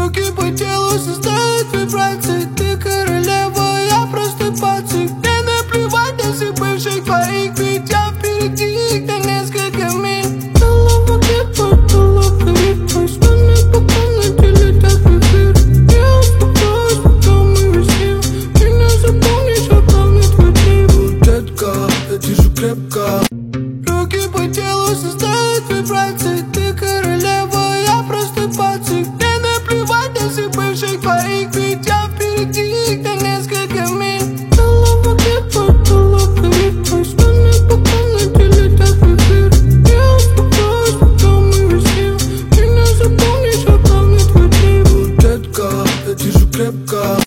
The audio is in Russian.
Руки по телу создают вибрации. Ты королева, я простой пацик. Мне наплевать на всех бывших твоих, ведь я впереди их на несколько миль. Голова клипает, голова клипает. Станы по комнате летят в эфир. Я успокоюсь, пока мы висим. Меня запомнишь, а главный твой тип. Детка, я держу крепко. Руки по телу создают